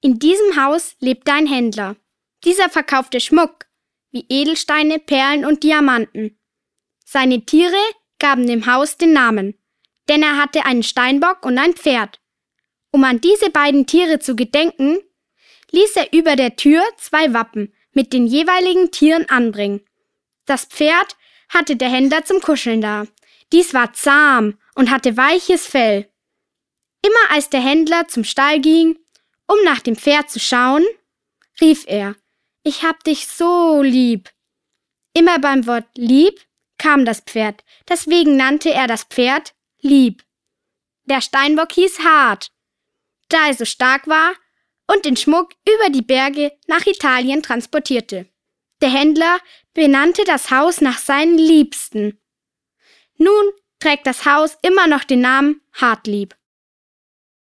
In diesem Haus lebte ein Händler. Dieser verkaufte Schmuck, wie Edelsteine, Perlen und Diamanten. Seine Tiere gaben dem Haus den Namen, denn er hatte einen Steinbock und ein Pferd. Um an diese beiden Tiere zu gedenken, ließ er über der Tür 2 Wappen mit den jeweiligen Tieren anbringen. Das Pferd hatte der Händler zum Kuscheln da. Dies war zahm und hatte weiches Fell. Immer als der Händler zum Stall ging, um nach dem Pferd zu schauen, rief er: »Ich hab dich so lieb.« Immer beim Wort lieb kam das Pferd, deswegen nannte er das Pferd Lieb. Der Steinbock hieß Hart, da er so stark war und den Schmuck über die Berge nach Italien transportierte. Der Händler benannte das Haus nach seinen Liebsten. Nun trägt das Haus immer noch den Namen Hartlieb.